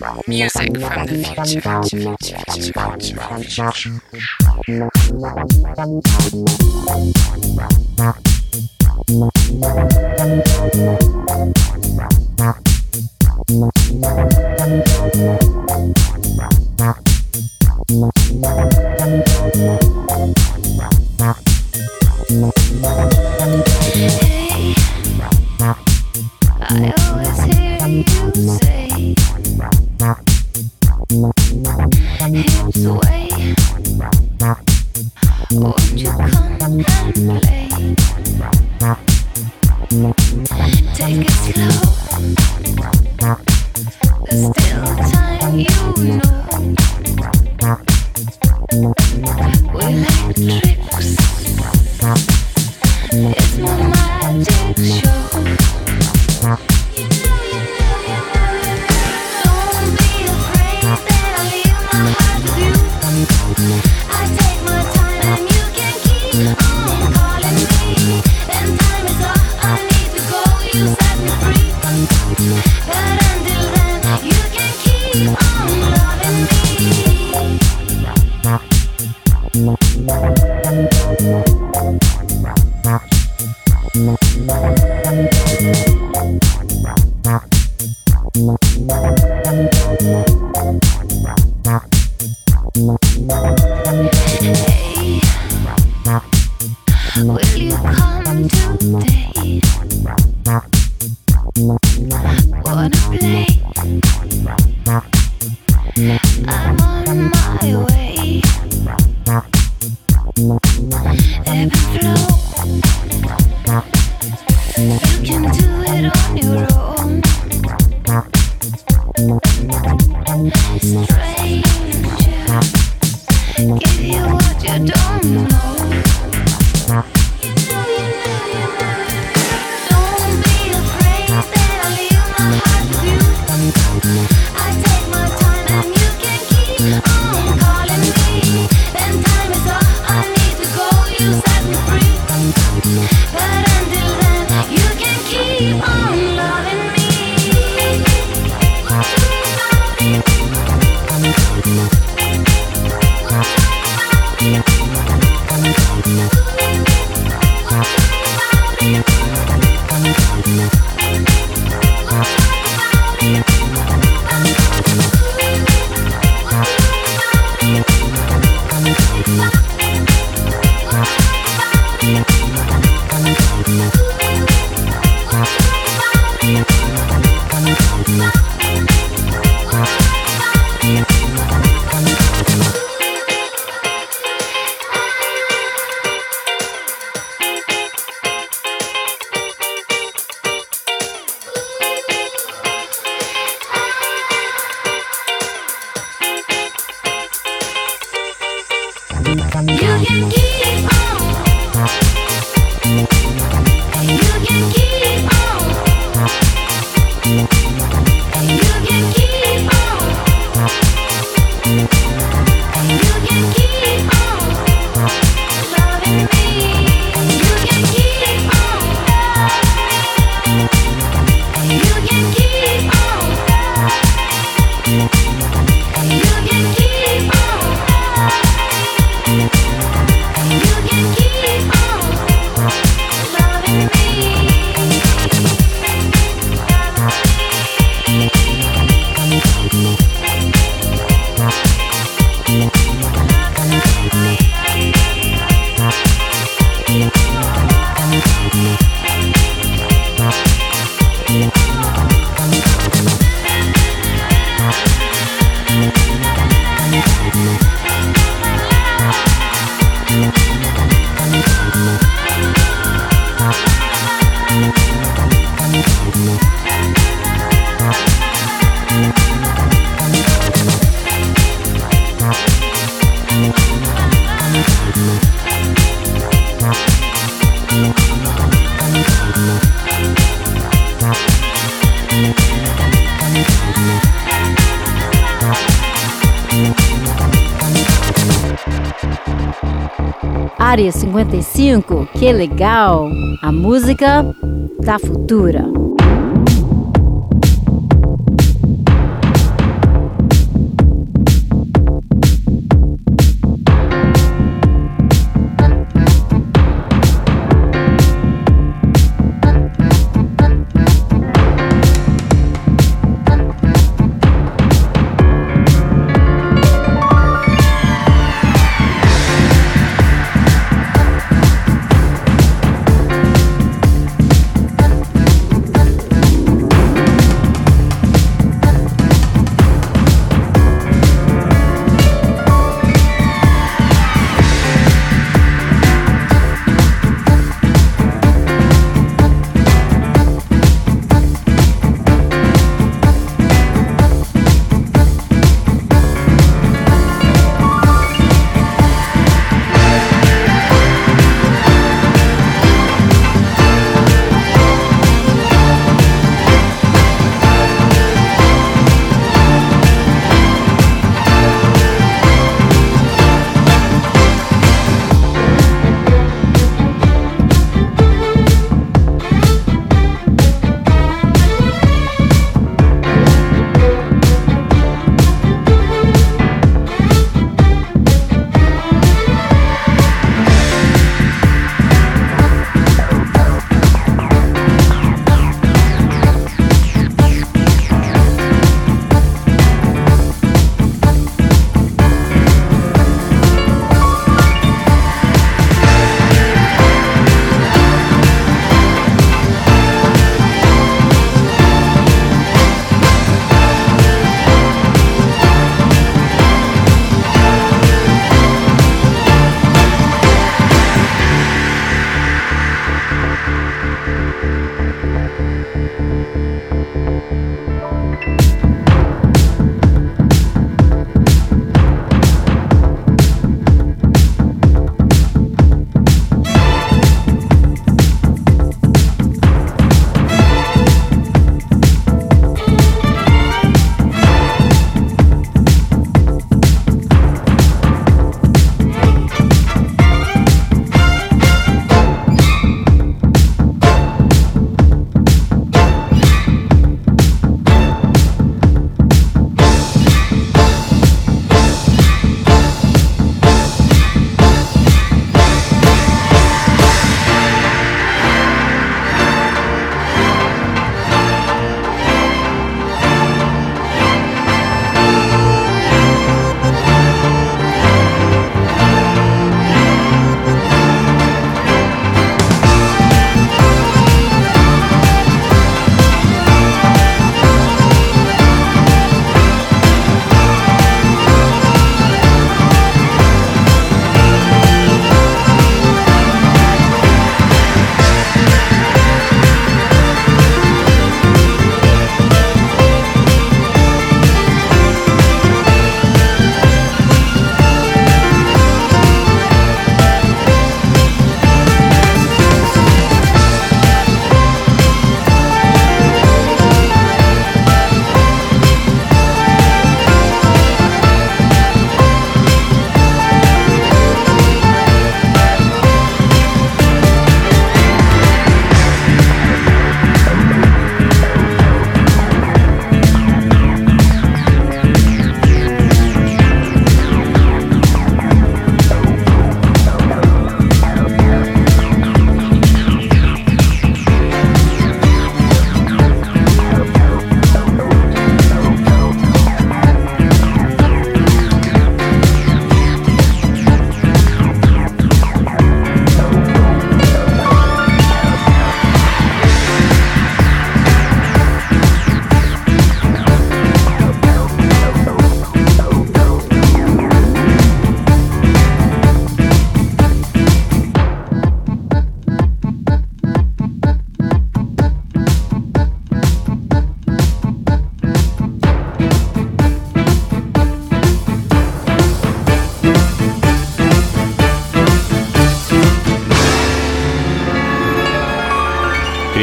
Music from the Hey, I always hear you say, hips away, won't you come and play? Take it slow, there's still time, you know. We like tricks, it's my magic show. Don't be afraid that I leave my heart with you. I take my time and you can keep on calling me. And time is all I need to go, you set me free. But until then, you can keep on loving me. Hey, will you come today? Wanna play? I'm on my way. Ebb and flow. You can do it on your own. Stranger, give you what you don't know. Don't be afraid that I leave my heart with you. I take my time and you can keep on calling me. And time is all I need to go, you set me free. But until then, you can keep on loving me. Área 55, que legal! A música da Futura.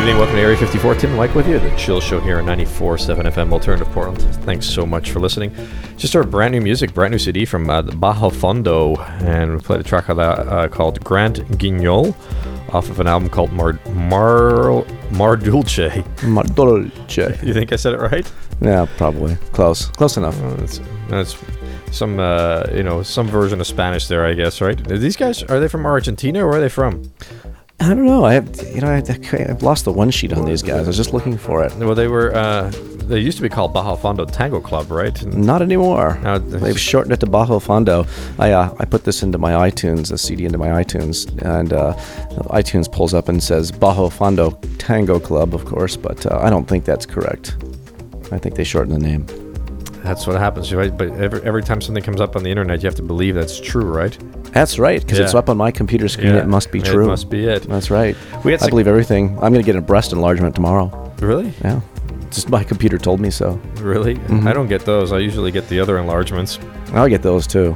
evening. Welcome to Area 54. Tim and Mike with you. The Chill Show here on 94.7 FM Alternative Portland. Thanks so much for listening. Just heard brand new music, brand new CD from Bajo Fondo, and we played a track of that called Grand Guignol off of an album called Mar Dulce. Mar Dulce. You think I said it right? Yeah, probably. Close enough. That's some some version of Spanish there, I guess, right? These guys, are they from Argentina or where are they from? I don't know. I've lost the one sheet on these guys. I was just looking for it. Well, they used to be called Bajo Fondo Tango Club, right? Not anymore. Now, They've shortened it to Bajo Fondo. I put this into my iTunes, a CD into my iTunes, and iTunes pulls up and says Bajo Fondo Tango Club, of course, but I don't think that's correct. I think they shortened the name. That's what happens, right? But every time something comes up on the internet, you have to believe that's true, right? That's right, because it's up on my computer screen. It must be true. It must be it. That's right. I believe everything. I'm going to get a breast enlargement tomorrow. Really? Yeah. Just my computer told me so. Really? Mm-hmm. I don't get those. I usually get the other enlargements. I'll get those too.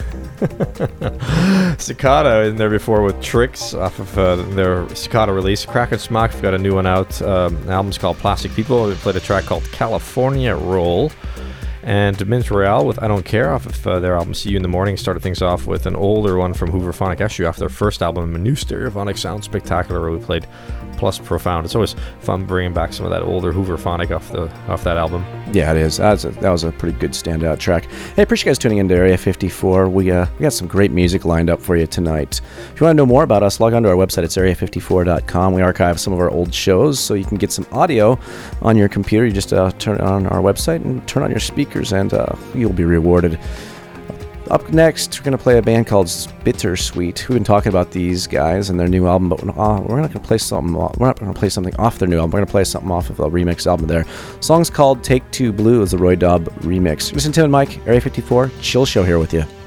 Cicada in there before with Tricks off of their Cicada release. Crack and Smock have got a new one out. The album's called Plastic People. We played a track called California Roll. And Mint Royale with I Don't Care off of their album See You in the Morning. Started things off with an older one from Hooverphonic, actually off their first album, a new stereophonic sound spectacular, where we played Plus Profound. It's always fun bringing back some of that older Hooverphonic off that album. Yeah, it is. That was a pretty good standout track. Hey, appreciate you guys tuning into Area 54. We got some great music lined up for you tonight. If you want to know more about us, log on to our website. It's area54.com. We archive some of our old shows, so you can get some audio on your computer. You just turn it on our website and turn on your speakers, and you'll be rewarded. Up next, we're going to play a band called Bittersweet. We've been talking about these guys and their new album, but we're not going to play something. We're not going to play something off their new album. We're going to play something off of a remix album there. The song's called Take Two Blue. Is the Roy Dobb remix. Listen to it, Mike. Area 54 Chill Show here with you.